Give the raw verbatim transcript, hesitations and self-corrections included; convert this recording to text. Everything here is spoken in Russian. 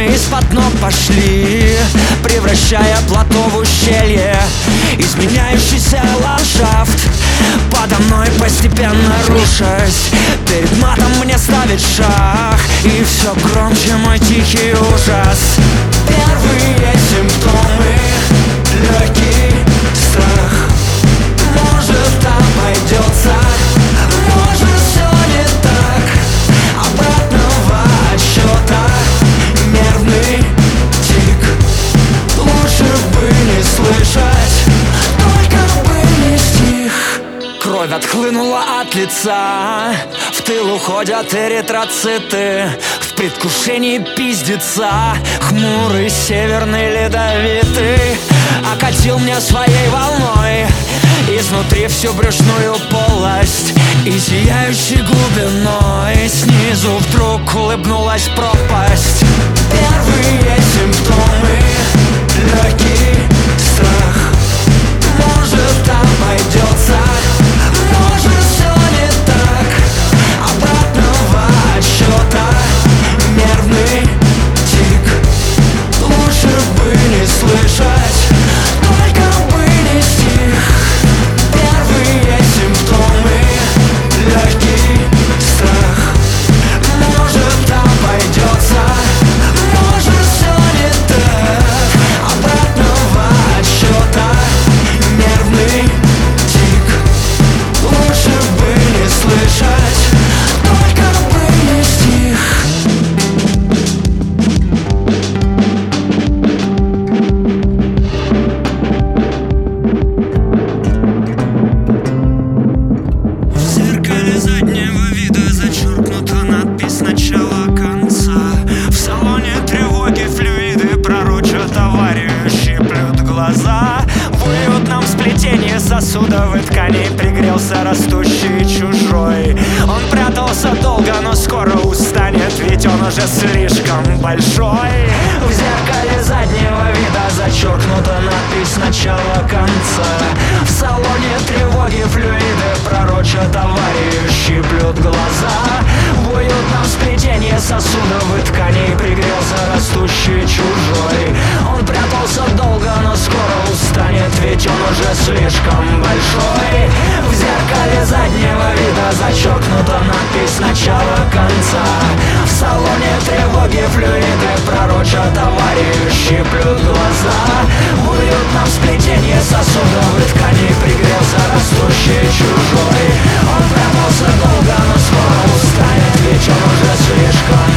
из-под ног пошли, превращая плато в ущелье. Изменяющийся ландшафт подо мной постепенно рушась. Перед матом мне ставит шаг, и все громче мой тихий ужас. Первые симптомы, легкий страх. Может, обойдется, может, все не так. Обратного отсчета нервный тик. Лучше бы не слышать, только бы не стих. Кровь отхлынула от лица, в тыл уходят эритроциты. В предвкушении пиздеца хмурый северный ледовитый окатил меня своей волной изнутри всю брюшную полость и зияющей глубиной снизу вдруг улыбнулась пропасть. Первые симптомы, легкий страх. Может, обойдется, может, все не так. Обратного отсчета нервный тик. Лучше бы не слышать, только бы не стих. Первые симптомы, легкий страх. Может, обойдется, может, все не так. Обратного отсчета нервный тик. Лучше бы не слышать, только бы не стих. В зеркале заднего вида зачеркнута надпись начала конца. В салоне тревоги флюиды пророчат аварию, щиплют глаза. В уютном сплетении сосудов и тканей пригрелся растущий чужой. Он прятался долго, но скоро устанет, ведь он уже слишком большой. В зеркале заднего вида зачеркнута надпись начала конца. В салоне тревоги флюиды пророчат аварию, щиплют глаза. В уютном сплетении сосудов и тканей пригрелся растущий чужой. Он прятался долго, но скоро устанет, ведь он уже слишком большой. В зеркале заднего вида зачеркнута надпись начала конца. В салоне тревоги флюиды пророчат аварию, щиплют глаза. В уютном сплетении сосудов и тканей пригрелся растущий чужой. Он прятался долго, но скоро устанет, ведь он уже слишком